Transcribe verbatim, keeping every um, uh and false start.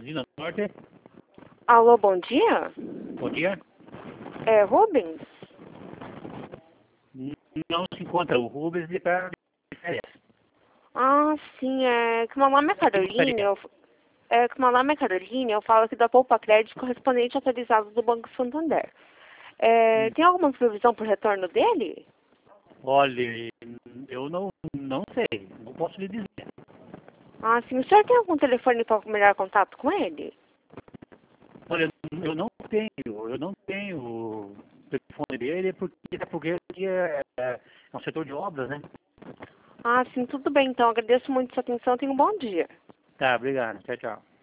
Usina Norte. Alô, bom dia? Bom dia. É Rubens? Não se encontra o Rubens de para de férias. Ah, sim, é que meu nome é Carolina, eu, é que meu nome é Carolina, eu falo aqui da Poupa Crédito correspondente atualizado do Banco Santander. É, Hum. tem alguma previsão para o retorno dele? Olha, eu não, não sei, não posso lhe dizer. Ah, sim, o senhor tem algum telefone para melhor contato com ele? Olha, eu não tenho, eu não tenho o telefone dele porque, é porque aqui é, é, é um setor de obras, né? Ah, sim, tudo bem, então agradeço muito sua atenção, tenha um bom dia. Tá, obrigado. Tchau, tchau.